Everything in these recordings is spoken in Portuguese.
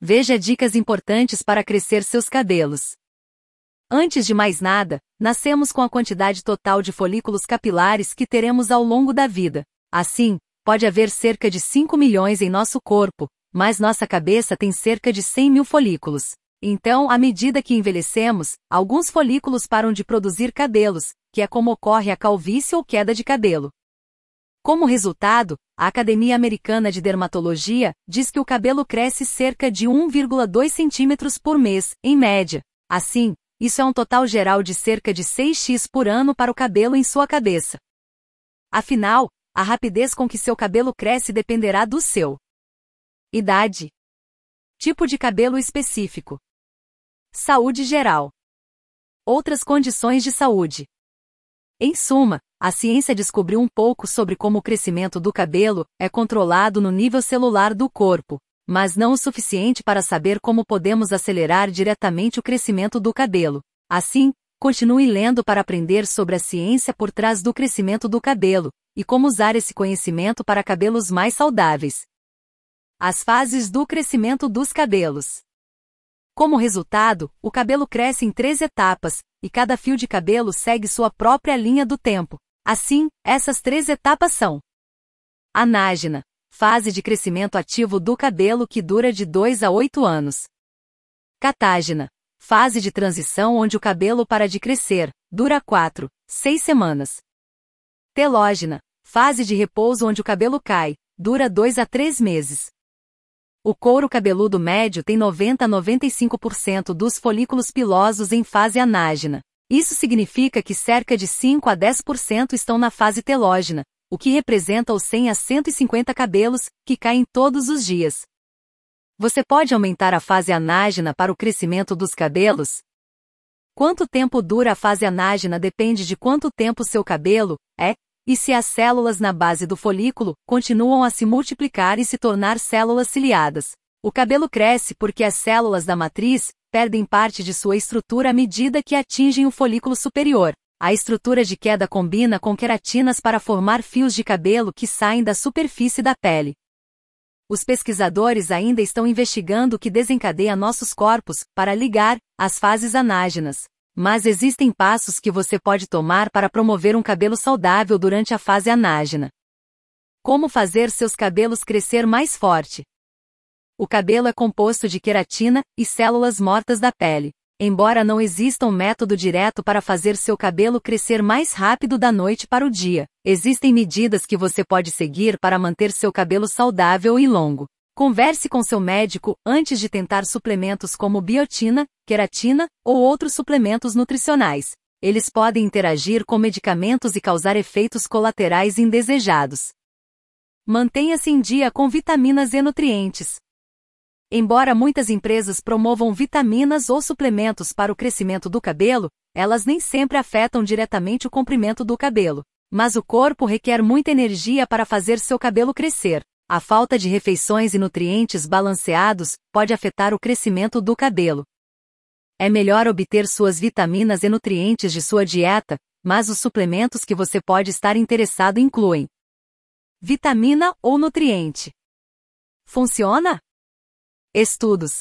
Veja dicas importantes para crescer seus cabelos. Antes de mais nada, nascemos com a quantidade total de folículos capilares que teremos ao longo da vida. Assim, pode haver cerca de 5 milhões em nosso corpo, mas nossa cabeça tem cerca de 100 mil folículos. Então, à medida que envelhecemos, alguns folículos param de produzir cabelos, que é como ocorre a calvície ou queda de cabelo. Como resultado, a Academia Americana de Dermatologia diz que o cabelo cresce cerca de 1,2 centímetros por mês, em média. Assim, isso é um total geral de cerca de 6x por ano para o cabelo em sua cabeça. Afinal, a rapidez com que seu cabelo cresce dependerá do seu idade, tipo de cabelo específico, saúde geral, outras condições de saúde. Em suma, a ciência descobriu um pouco sobre como o crescimento do cabelo é controlado no nível celular do corpo, mas não o suficiente para saber como podemos acelerar diretamente o crescimento do cabelo. Assim, continue lendo para aprender sobre a ciência por trás do crescimento do cabelo e como usar esse conhecimento para cabelos mais saudáveis. As fases do crescimento dos cabelos. Como resultado, o cabelo cresce em 3 etapas, e cada fio de cabelo segue sua própria linha do tempo. Assim, essas 3 etapas são: anágena, fase de crescimento ativo do cabelo que dura de 2 a 8 anos. Catágena, fase de transição onde o cabelo para de crescer, dura 4, 6 semanas. Telógena, fase de repouso onde o cabelo cai, dura 2 a 3 meses. O couro cabeludo médio tem 90 a 95% dos folículos pilosos em fase anágena. Isso significa que cerca de 5 a 10% estão na fase telógena, o que representa os 100 a 150 cabelos, que caem todos os dias. Você pode aumentar a fase anágena para o crescimento dos cabelos? Quanto tempo dura a fase anágena depende de quanto tempo seu cabelo é, e se as células na base do folículo continuam a se multiplicar e se tornar células ciliadas. O cabelo cresce porque as células da matriz perdem parte de sua estrutura à medida que atingem o folículo superior. A estrutura de queda combina com queratinas para formar fios de cabelo que saem da superfície da pele. Os pesquisadores ainda estão investigando o que desencadeia nossos corpos para ligar as fases anágenas. Mas existem passos que você pode tomar para promover um cabelo saudável durante a fase anágena. Como fazer seus cabelos crescer mais forte? O cabelo é composto de queratina e células mortas da pele. Embora não exista um método direto para fazer seu cabelo crescer mais rápido da noite para o dia, existem medidas que você pode seguir para manter seu cabelo saudável e longo. Converse com seu médico antes de tentar suplementos como biotina, queratina ou outros suplementos nutricionais. Eles podem interagir com medicamentos e causar efeitos colaterais indesejados. Mantenha-se em dia com vitaminas e nutrientes. Embora muitas empresas promovam vitaminas ou suplementos para o crescimento do cabelo, elas nem sempre afetam diretamente o comprimento do cabelo. Mas o corpo requer muita energia para fazer seu cabelo crescer. A falta de refeições e nutrientes balanceados pode afetar o crescimento do cabelo. É melhor obter suas vitaminas e nutrientes de sua dieta, mas os suplementos que você pode estar interessado incluem: vitamina ou nutriente. Funciona? Estudos.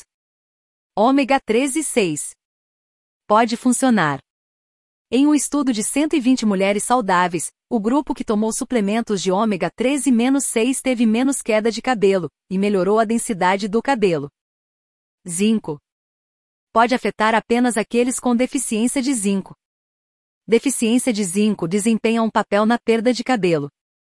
Ômega 3 e 6. Pode funcionar. Em um estudo de 120 mulheres saudáveis, o grupo que tomou suplementos de ômega 3 e -6 teve menos queda de cabelo, e melhorou a densidade do cabelo. Zinco. Pode afetar apenas aqueles com deficiência de zinco. Deficiência de zinco desempenha um papel na perda de cabelo.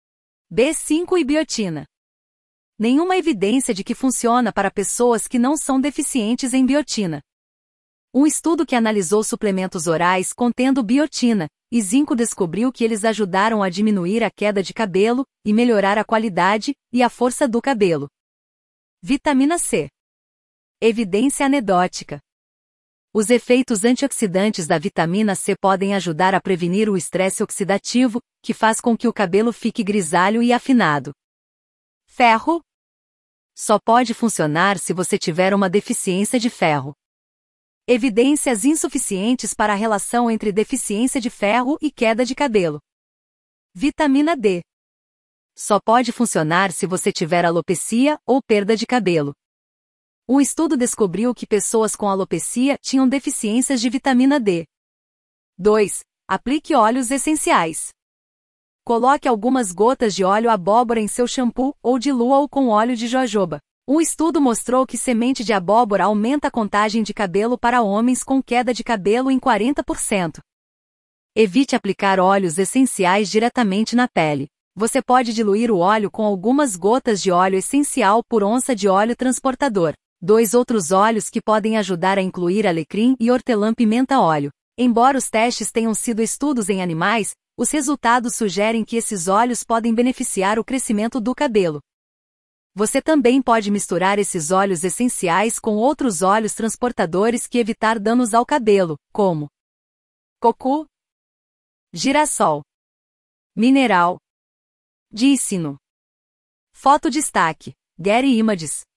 B5 e biotina. Nenhuma evidência de que funciona para pessoas que não são deficientes em biotina. Um estudo que analisou suplementos orais contendo biotina e zinco descobriu que eles ajudaram a diminuir a queda de cabelo e melhorar a qualidade e a força do cabelo. Vitamina C. Evidência anedótica. Os efeitos antioxidantes da vitamina C podem ajudar a prevenir o estresse oxidativo, que faz com que o cabelo fique grisalho e afinado. Ferro. Só pode funcionar se você tiver uma deficiência de ferro. Evidências insuficientes para a relação entre deficiência de ferro e queda de cabelo. Vitamina D. Só pode funcionar se você tiver alopecia ou perda de cabelo. Um estudo descobriu que pessoas com alopecia tinham deficiências de vitamina D. 2. Aplique óleos essenciais. Coloque algumas gotas de óleo abóbora em seu shampoo ou dilua-o com óleo de jojoba. Um estudo mostrou que semente de abóbora aumenta a contagem de cabelo para homens com queda de cabelo em 40%. Evite aplicar óleos essenciais diretamente na pele. Você pode diluir o óleo com algumas gotas de óleo essencial por onça de óleo transportador. 2 outros óleos que podem ajudar a incluir alecrim e hortelã-pimenta óleo. Embora os testes tenham sido estudos em animais, os resultados sugerem que esses óleos podem beneficiar o crescimento do cabelo. Você também pode misturar esses óleos essenciais com outros óleos transportadores que evitar danos ao cabelo, como coco, girassol, mineral, dícino. Foto destaque: Getty Images.